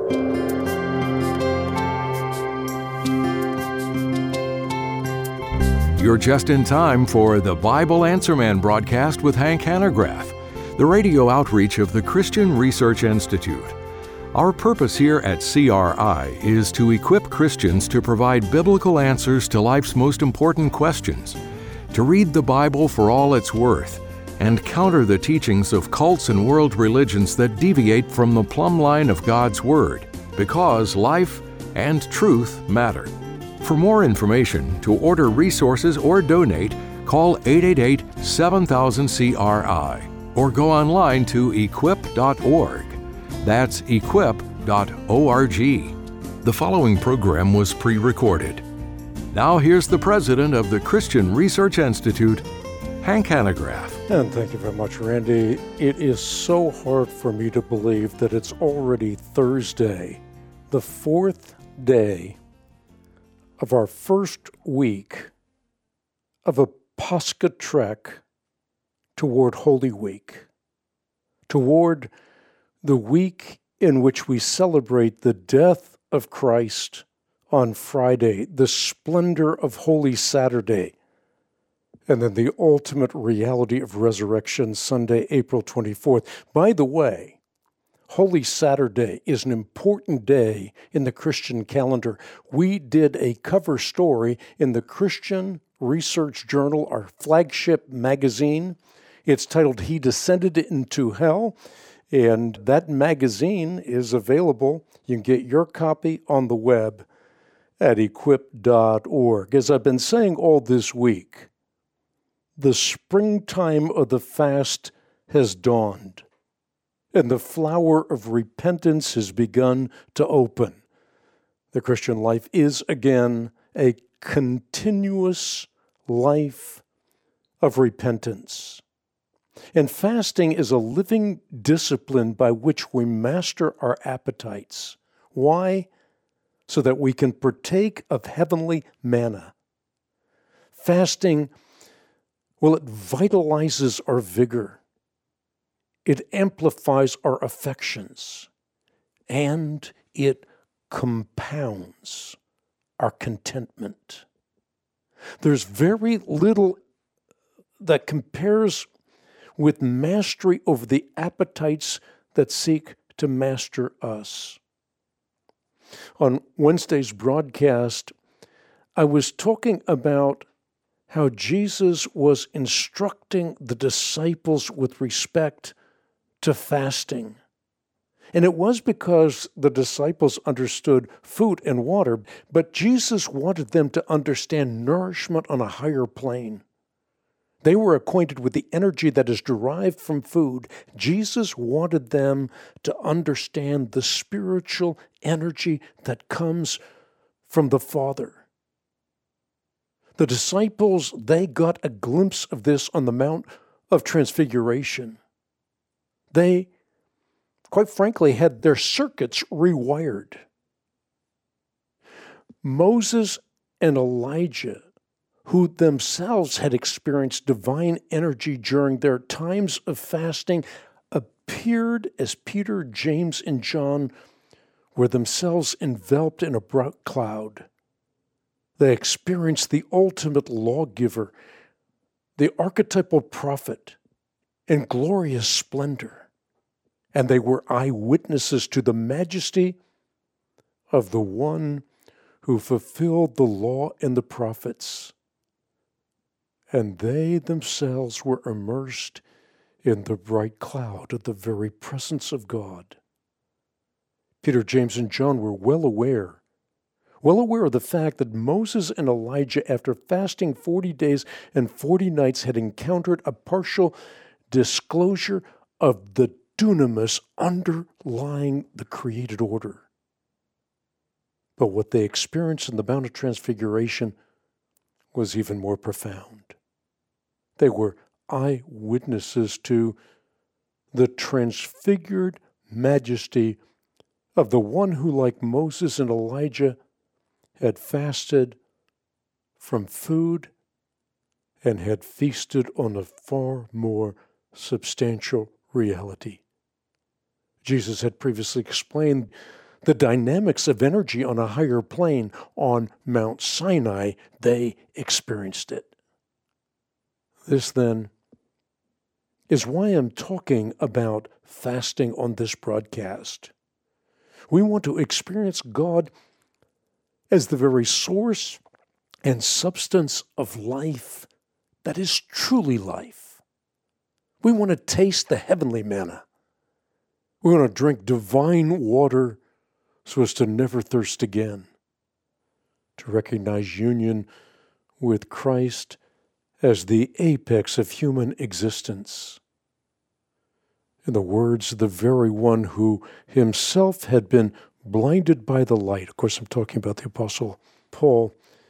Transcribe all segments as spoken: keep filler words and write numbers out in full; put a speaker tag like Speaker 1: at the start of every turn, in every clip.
Speaker 1: You're just in time for the Bible Answer Man broadcast with Hank Hanegraaff, the radio outreach of the Christian Research Institute. Our purpose here at C R I is to equip Christians to provide biblical answers to life's most important questions, to read the Bible for all it's worth, and counter the teachings of cults and world religions that deviate from the plumb line of God's Word, because life and truth matter. For more information, to order resources or donate, call eight eight eight, seven thousand, C R I or go online to equip dot org. That's equip dot org. The following program was pre-recorded. Now here's the president of the Christian Research Institute, Hank Hanegraaff.
Speaker 2: And thank you very much, Randy. It is so hard for me to believe that it's already Thursday, the fourth day of our first week of a Pascha trek toward Holy Week, toward the week in which we celebrate the death of Christ on Friday, the splendor of Holy Saturday, and then the ultimate reality of Resurrection Sunday, April twenty-fourth. By the way, Holy Saturday is an important day in the Christian calendar. We did a cover story in the Christian Research Journal, our flagship magazine. It's titled, He Descended into Hell, and that magazine is available. You can get your copy on the web at equip dot org. As I've been saying all this week, the springtime of the fast has dawned, and the flower of repentance has begun to open. The Christian life is again a continuous life of repentance. And fasting is a living discipline by which we master our appetites. Why? So that we can partake of heavenly manna. Fasting, well, it vitalizes our vigor. It amplifies our affections, and it compounds our contentment. There's very little that compares with mastery over the appetites that seek to master us. On Wednesday's broadcast, I was talking about how Jesus was instructing the disciples with respect to fasting. And it was because the disciples understood food and water, but Jesus wanted them to understand nourishment on a higher plane. They were acquainted with the energy that is derived from food. Jesus wanted them to understand the spiritual energy that comes from the Father. The disciples, they got a glimpse of this on the Mount of Transfiguration. They, quite frankly, had their circuits rewired. Moses and Elijah, who themselves had experienced divine energy during their times of fasting, appeared as Peter, James, and John were themselves enveloped in a bright cloud. They experienced the ultimate lawgiver, the archetypal prophet, in glorious splendor. And they were eyewitnesses to the majesty of the one who fulfilled the law and the prophets. And they themselves were immersed in the bright cloud of the very presence of God. Peter, James, and John were well aware, well aware of the fact that Moses and Elijah, after fasting forty days and forty nights, had encountered a partial disclosure of the dunamis underlying the created order. But what they experienced in the Mount of Transfiguration was even more profound. They were eyewitnesses to the transfigured majesty of the one who, like Moses and Elijah, had fasted from food and had feasted on a far more substantial reality. Jesus had previously explained The dynamics of energy on a higher plane on Mount Sinai, they experienced it. This, then, is why I'm talking about fasting on this broadcast. We want to experience God as the very source and substance of life that is truly life. We want to taste the heavenly manna. We want to drink divine water so as to never thirst again, to recognize union with Christ as the apex of human existence. In the words of the very one who himself had been blinded by the light, of course I'm talking about the Apostle Paul,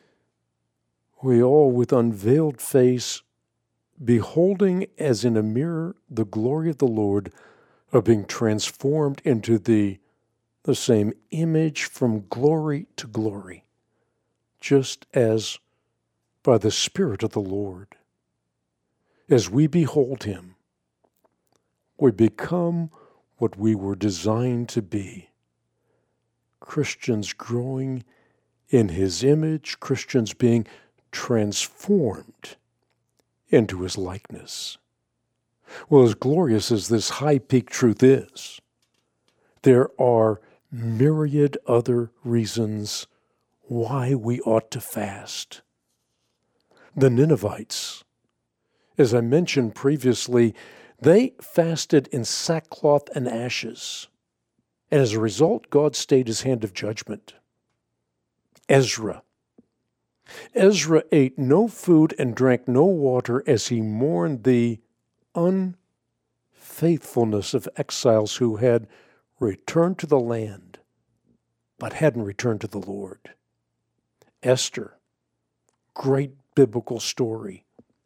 Speaker 2: we all with unveiled face, beholding as in a mirror the glory of the Lord, are being transformed into the, the same image from glory to glory, just as by the Spirit of the Lord. As we behold him, we become what we were designed to be. Christians growing in his image, Christians being transformed into his likeness. Well, as glorious as this high-peak truth is, there are myriad other reasons why we ought to fast. The Ninevites, as I mentioned previously, they fasted in sackcloth and ashes, and as a result, God stayed his hand of judgment. Ezra. Ezra ate no food and drank no water as he mourned the unfaithfulness of exiles who had returned to the land, but hadn't returned to the Lord. Esther, great biblical story.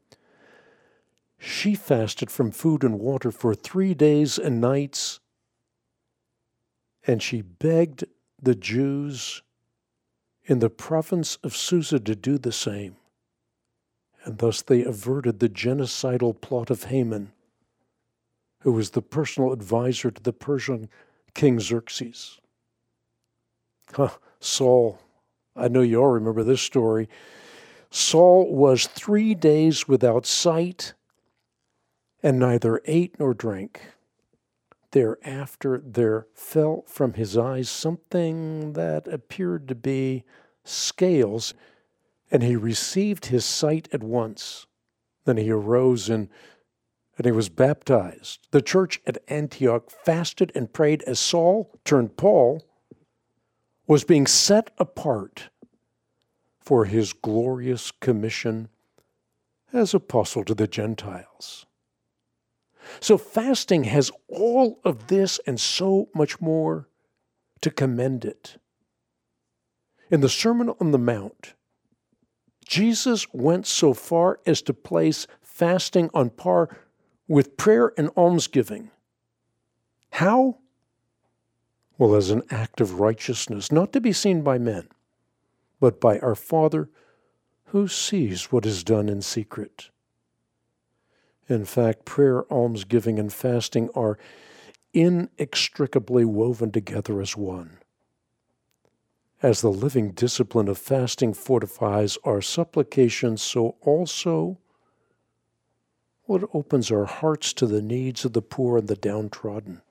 Speaker 2: She fasted from food and water for three days and nights, and she begged the Jews in the province of Susa to do the same. And thus they averted the genocidal plot of Haman, who was the personal advisor to the Persian king Xerxes. Huh, Saul, I know you all remember this story. Saul was three days without sight and neither ate nor drank. Thereafter there fell from his eyes something that appeared to be scales, and he received his sight at once. Then he arose and, and he was baptized. The church at Antioch fasted and prayed as Saul, turned Paul, was being set apart for his glorious commission as apostle to the Gentiles. So fasting has all of this and so much more to commend it. In the Sermon on the Mount, Jesus went so far as to place fasting on par with prayer and almsgiving. How? Well, as an act of righteousness, not to be seen by men, but by our Father who sees what is done in secret. In fact, prayer, almsgiving, and fasting are inextricably woven together as one. As the living discipline of fasting fortifies our supplications, so also what opens our hearts to the needs of the poor and the downtrodden.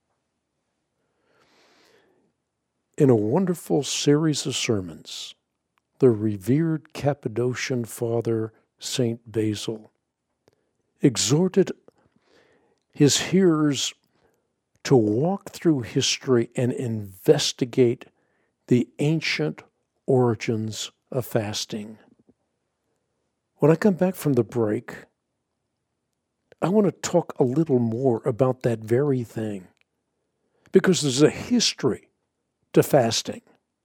Speaker 2: In a wonderful series of sermons, the revered Cappadocian Father, Saint Basil, exhorted his hearers to walk through history and investigate the ancient origins of fasting. When I come back from the break, I want to talk a little more about that very thing, because there's a history to fasting.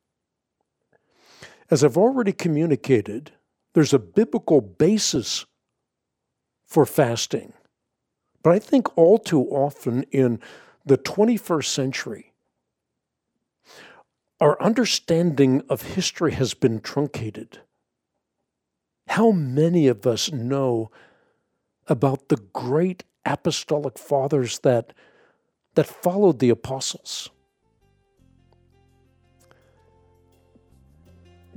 Speaker 2: As I've already communicated, there's a biblical basis for fasting. But I think all too often in the twenty-first century, our understanding of history has been truncated. How many of us know about the great apostolic fathers that, that followed the apostles?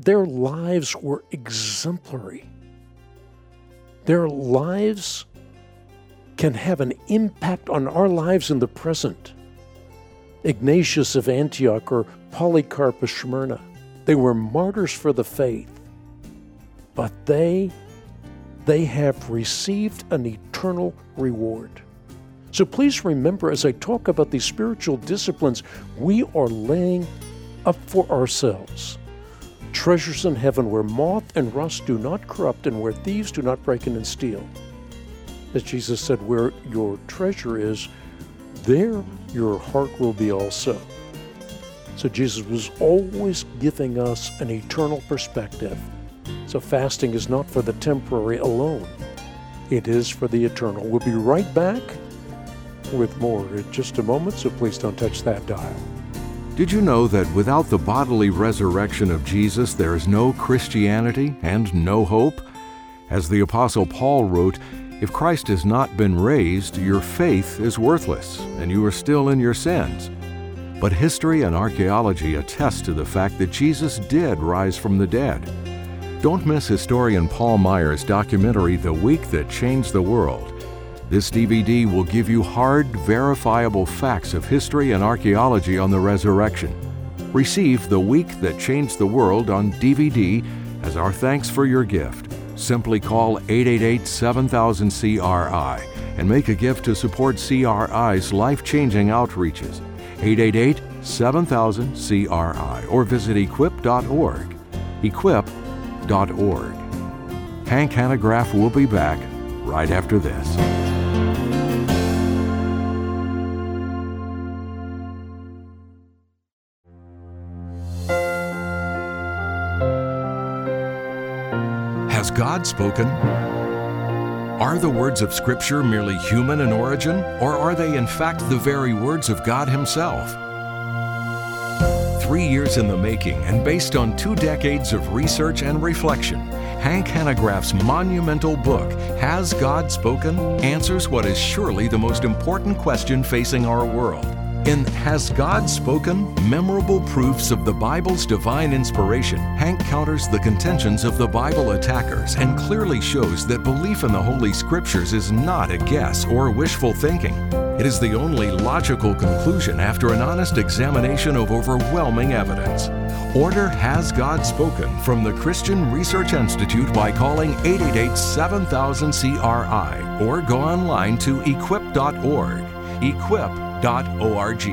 Speaker 2: their lives were exemplary. Their lives can have an impact on our lives in the present. Ignatius of Antioch or Polycarp of Smyrna, they were martyrs for the faith, but they, they have received an eternal reward. So please remember, as I talk about these spiritual disciplines, we are laying up for ourselves treasures in heaven where moth and rust do not corrupt and where thieves do not break in and steal. As Jesus said, where your treasure is, there your heart will be also. So Jesus was always giving us an eternal perspective. So fasting is not for the temporary alone. It is for the eternal. We'll be right back with more in just a moment, so please don't touch that dial.
Speaker 1: Did you know that without the bodily resurrection of Jesus, there is no Christianity and no hope? As the Apostle Paul wrote, if Christ has not been raised, your faith is worthless, and you are still in your sins. But history and archaeology attest to the fact that Jesus did rise from the dead. Don't miss historian Paul Meyer's documentary, The Week That Changed the World. This D V D will give you hard, verifiable facts of history and archaeology on the resurrection. Receive The Week That Changed the World on D V D as our thanks for your gift. Simply call eight eight eight, seven thousand, C R I and make a gift to support C R I's life-changing outreaches. eight eight eight, seven thousand, C R I or visit equip dot org. equip dot org. Hank Hanegraaff will be back right after this. Has God spoken? Are the words of Scripture merely human in origin, or are they in fact the very words of God Himself? Three years in the making and based on two decades of research and reflection, Hank Hanegraaff's monumental book, Has God Spoken?, answers what is surely the most important question facing our world. In Has God Spoken? Memorable Proofs of the Bible's Divine Inspiration, Hank counters the contentions of the Bible attackers and clearly shows that belief in the Holy Scriptures is not a guess or wishful thinking. It is the only logical conclusion after an honest examination of overwhelming evidence. Order Has God Spoken from the Christian Research Institute by calling eight eight eight, seven thousand, C R I or go online to equip dot org. equip dot org.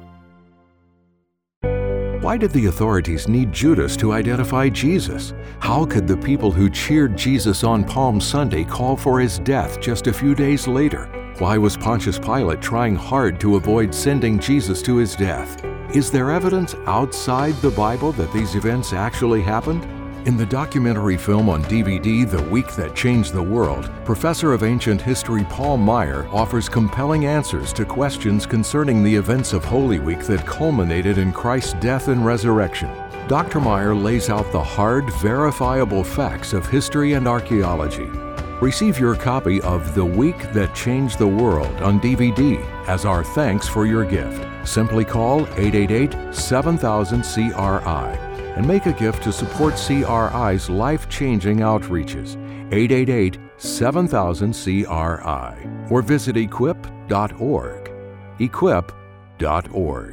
Speaker 1: Why did the authorities need Judas to identify Jesus? How could the people who cheered Jesus on Palm Sunday call for his death just a few days later? Why was Pontius Pilate trying hard to avoid sending Jesus to his death? Is there evidence outside the Bible that these events actually happened? In the documentary film on D V D, The Week That Changed the World, Professor of Ancient History Paul Meyer offers compelling answers to questions concerning the events of Holy Week that culminated in Christ's death and resurrection. Doctor Meyer lays out the hard, verifiable facts of history and archaeology. Receive your copy of The Week That Changed the World on D V D as our thanks for your gift. Simply call eight eight eight, seven thousand, C R I and make a gift to support C R I's life-changing outreaches. eight eight eight, seven thousand, C R I or visit equip dot org. equip dot org.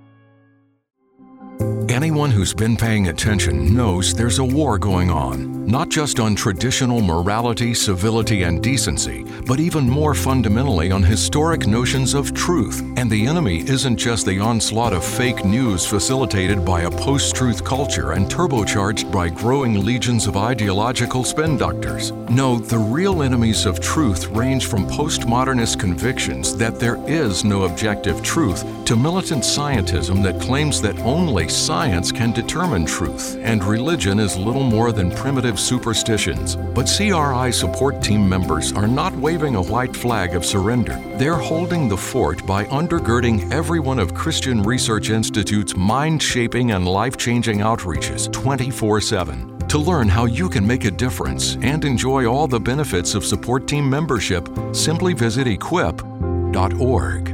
Speaker 1: Anyone who's been paying attention knows there's a war going on, not just on traditional morality, civility, and decency, but even more fundamentally on historic notions of truth. And the enemy isn't just the onslaught of fake news facilitated by a post-truth culture and turbocharged by growing legions of ideological spin doctors. No, the real enemies of truth range from postmodernist convictions that there is no objective truth to militant scientism that claims that only science can determine truth, and religion is little more than primitive superstitions. But C R I support team members are not waving a white flag of surrender. They're holding the fort by undergirding every one of Christian Research Institute's mind-shaping and life-changing outreaches twenty-four seven. To learn how you can make a difference and enjoy all the benefits of support team membership, simply visit equip dot org.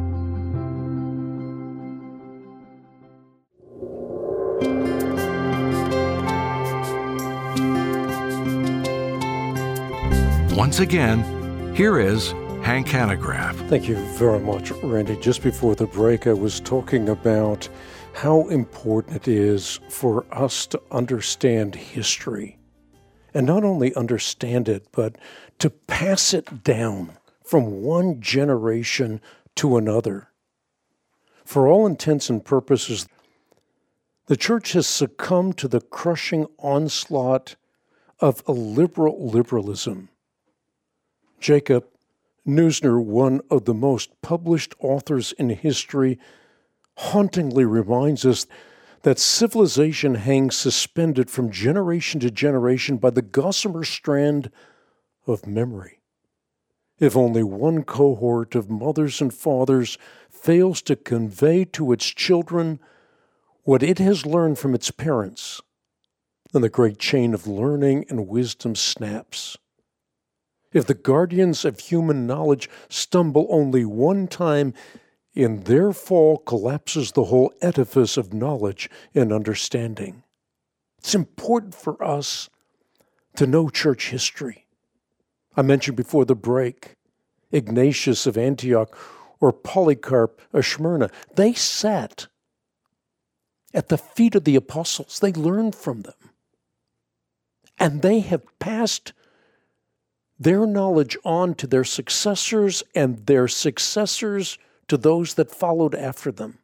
Speaker 1: Once again, here is Hank Hanegraaff.
Speaker 2: Thank you very much, Randy. Just before the break, I was talking about how important it is for us to understand history. And not only understand it, but to pass it down from one generation to another. For all intents and purposes, the church has succumbed to the crushing onslaught of a liberal liberalism. Jacob Neusner, one of the most published authors in history, hauntingly reminds us that civilization hangs suspended from generation to generation by the gossamer strand of memory. If only one cohort of mothers and fathers fails to convey to its children what it has learned from its parents, then the great chain of learning and wisdom snaps. If the guardians of human knowledge stumble only one time, in their fall collapses the whole edifice of knowledge and understanding. It's important for us to know church history. I mentioned before the break, Ignatius of Antioch or Polycarp of Smyrna. They sat at the feet of the apostles. They learned from them. And they have passed their knowledge on to their successors and their successors to those that followed after them.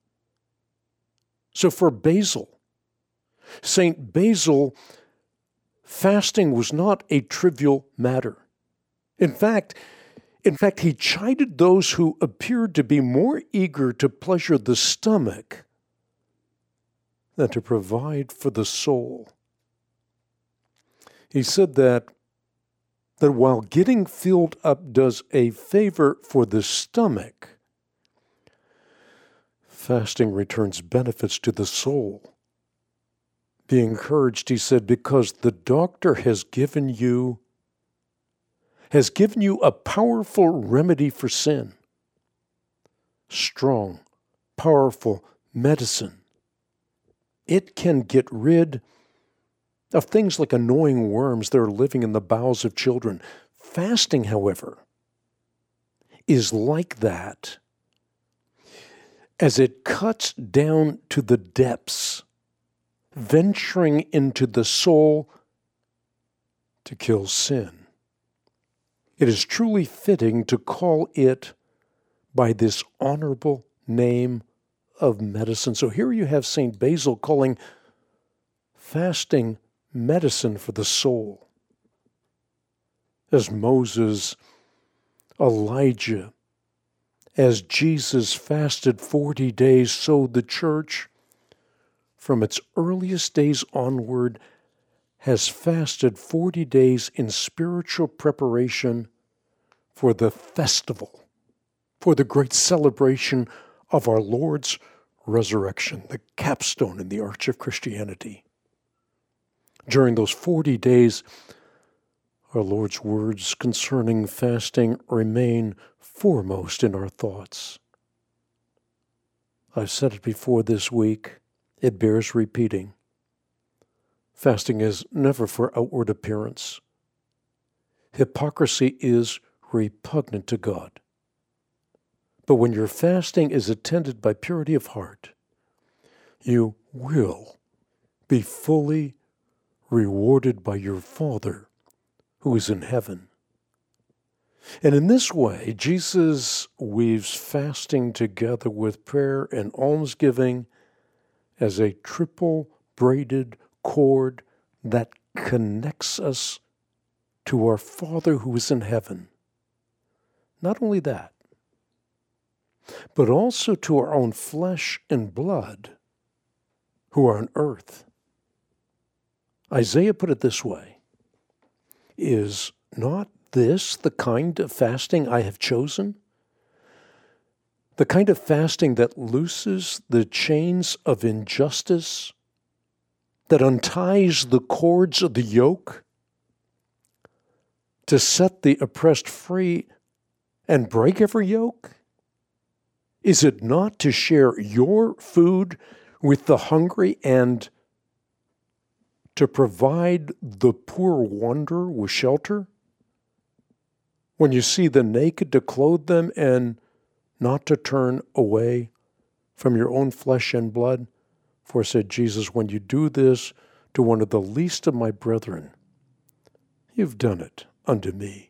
Speaker 2: So for Basil, Saint Basil, fasting was not a trivial matter. In fact, in fact, he chided those who appeared to be more eager to pleasure the stomach than to provide for the soul. He said that that while getting filled up does a favor for the stomach, fasting returns benefits to the soul. Be encouraged, he said, because the doctor has given you, has given you a powerful remedy for sin. Strong, powerful medicine. It can get rid of things like annoying worms that are living in the bowels of children. Fasting, however, is like that, as it cuts down to the depths, venturing into the soul to kill sin. It is truly fitting to call it by this honorable name of medicine. So here you have Saint Basil calling fasting medicine for the soul. As Moses, Elijah, as Jesus fasted forty days, so the church, from its earliest days onward, has fasted forty days in spiritual preparation for the festival, for the great celebration of our Lord's resurrection, the capstone in the arch of Christianity. During those forty days, our Lord's words concerning fasting remain foremost in our thoughts. I've said it before this week. It bears repeating. Fasting is never for outward appearance. Hypocrisy is repugnant to God. But when your fasting is attended by purity of heart, you will be fully rewarded by your Father who is in heaven. And in this way, Jesus weaves fasting together with prayer and almsgiving as a triple braided cord that connects us to our Father who is in heaven. Not only that, but also to our own flesh and blood who are on earth. Isaiah put it this way, is not this the kind of fasting I have chosen? The kind of fasting that looses the chains of injustice, that unties the cords of the yoke, to set the oppressed free and break every yoke? Is it not to share your food with the hungry and to provide the poor wanderer with shelter? When you see the naked, to clothe them and not to turn away from your own flesh and blood? For, said Jesus, when you do this to one of the least of my brethren, you've done it unto me.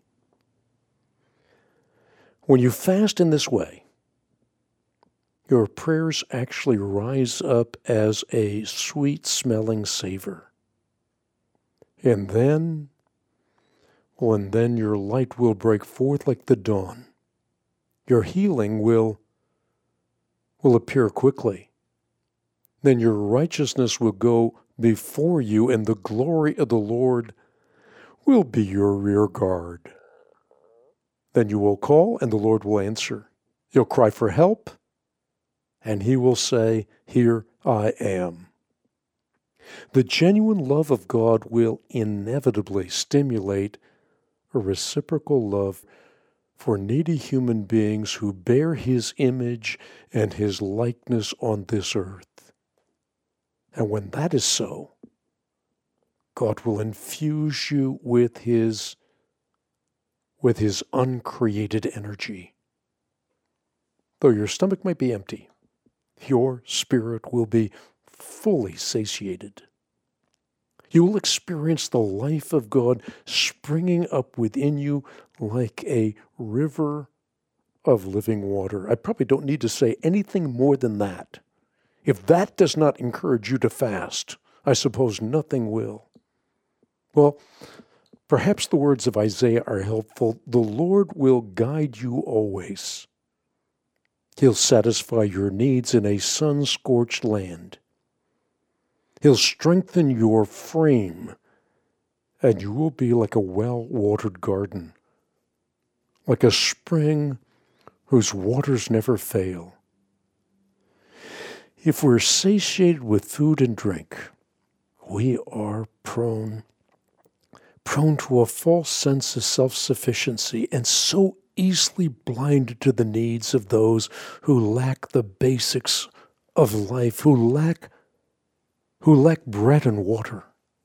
Speaker 2: When you fast in this way, your prayers actually rise up as a sweet-smelling savor. And then, well, and then your light will break forth like the dawn. Your healing will, will appear quickly. Then your righteousness will go before you, and the glory of the Lord will be your rear guard. Then you will call, and the Lord will answer. You'll cry for help, and he will say, here I am. The genuine love of God will inevitably stimulate a reciprocal love for needy human beings who bear his image and his likeness on this earth. And when that is so, God will infuse you with his, with his uncreated energy. Though your stomach might be empty, your spirit will be fully satiated. You will experience the life of God springing up within you like a river of living water. I probably don't need to say anything more than that. If that does not encourage you to fast, I suppose nothing will. Well, perhaps the words of Isaiah are helpful. The Lord will guide you always. He'll satisfy your needs in a sun-scorched land. He'll strengthen your frame, and you will be like a well-watered garden, like a spring whose waters never fail. If we're satiated with food and drink, we are prone, prone to a false sense of self-sufficiency and so easily blinded to the needs of those who lack the basics of life, who lack, who lack bread and water.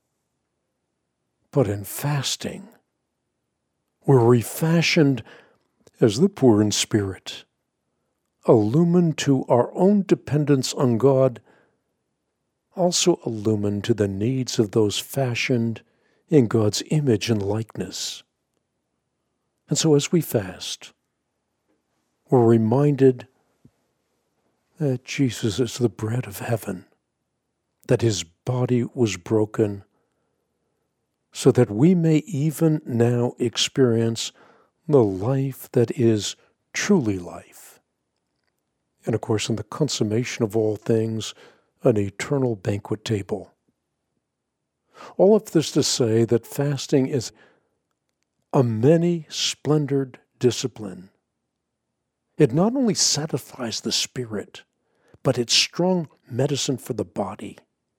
Speaker 2: But in fasting, we're refashioned as the poor in spirit, illumined to our own dependence on God, also illumined to the needs of those fashioned in God's image and likeness. And so as we fast, we're reminded that Jesus is the bread of heaven, that his body was broken, so that we may even now experience the life that is truly life. And of course, in the consummation of all things, an eternal banquet table. All of this to say that fasting is a many-splendored discipline. It not only satisfies the spirit, but it's strong medicine for the body.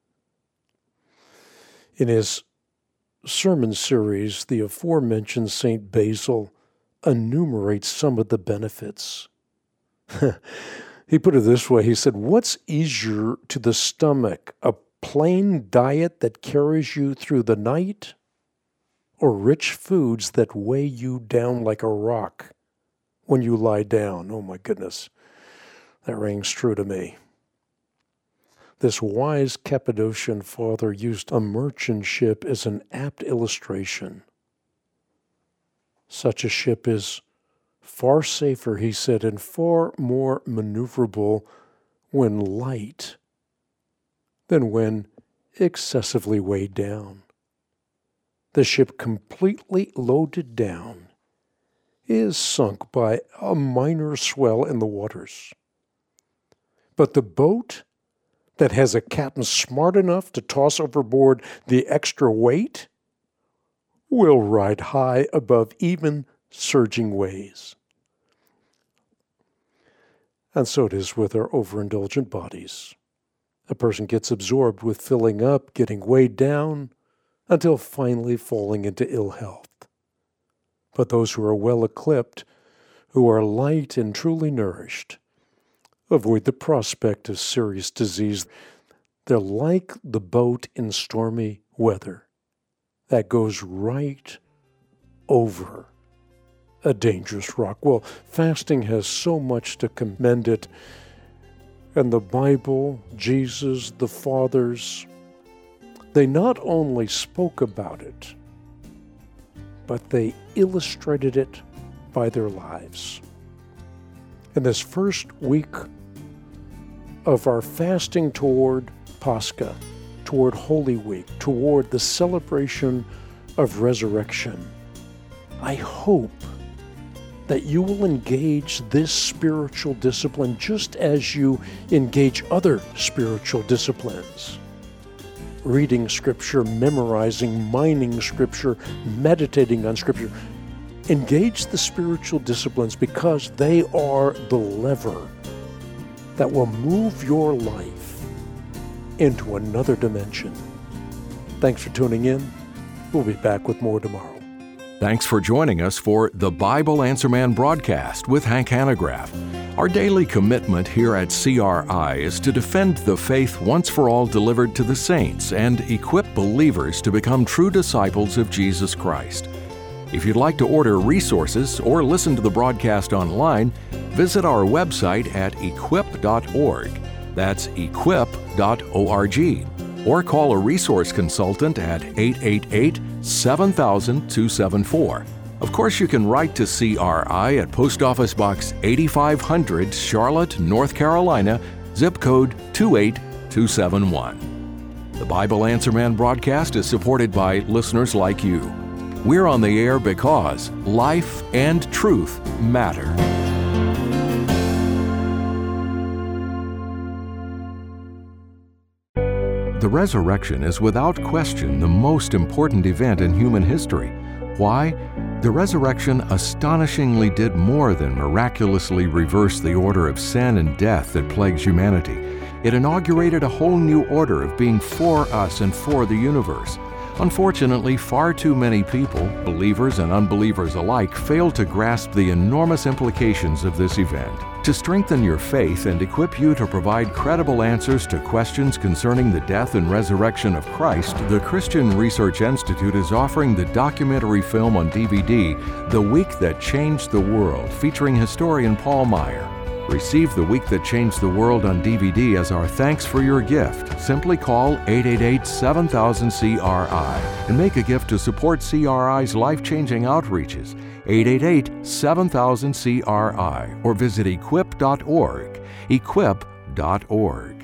Speaker 2: In his sermon series, the aforementioned Saint Basil enumerates some of the benefits. He put it this way, he said, what's easier to the stomach, a plain diet that carries you through the night, or rich foods that weigh you down like a rock when you lie down? Oh my goodness, that rings true to me. This wise Cappadocian father used a merchant ship as an apt illustration. Such a ship is far safer, he said, and far more maneuverable when light than when excessively weighed down. The ship completely loaded down is sunk by a minor swell in the waters. But the boat that has a captain smart enough to toss overboard the extra weight will ride high above even surging waves. And so it is with our overindulgent bodies. A person gets absorbed with filling up, getting weighed down, until finally falling into ill health. But those who are well equipped, who are light and truly nourished, avoid the prospect of serious disease. They're like the boat in stormy weather that goes right over a dangerous rock. Well, fasting has so much to commend it. And the Bible, Jesus, the fathers, they not only spoke about it, but they illustrated it by their lives. In this first week of our fasting toward Pascha, toward Holy Week, toward the celebration of resurrection, I hope that you will engage this spiritual discipline just as you engage other spiritual disciplines. Reading Scripture, memorizing, mining Scripture, meditating on Scripture. Engage the spiritual disciplines because they are the lever that will move your life into another dimension. Thanks for tuning in. We'll be back with more tomorrow.
Speaker 1: Thanks for joining us for the Bible Answer Man broadcast with Hank Hanegraaff. Our daily commitment here at C R I is to defend the faith once for all delivered to the saints and equip believers to become true disciples of Jesus Christ. If you'd like to order resources or listen to the broadcast online, visit our website at equip dot org. That's equip dot org. Or call a resource consultant at eight eight eight, seven thousand, two seven four. Of course, you can write to C R I at Post Office Box eighty-five hundred, Charlotte, North Carolina, zip code two eight two seven one. The Bible Answer Man broadcast is supported by listeners like you. We're on the air because life and truth matter. The resurrection is without question the most important event in human history. Why? The resurrection astonishingly did more than miraculously reverse the order of sin and death that plagues humanity. It inaugurated a whole new order of being for us and for the universe. Unfortunately, far too many people, believers and unbelievers alike, fail to grasp the enormous implications of this event. To strengthen your faith and equip you to provide credible answers to questions concerning the death and resurrection of Christ, the Christian Research Institute is offering the documentary film on D V D, The Week That Changed the World, featuring historian Paul Meyer. Receive The Week That Changed the World on D V D as our thanks for your gift. Simply call eight eight eight, seven thousand, C R I and make a gift to support C R I's life-changing outreaches. eight eight eight, seven thousand, C R I or visit equip dot org. equip dot org.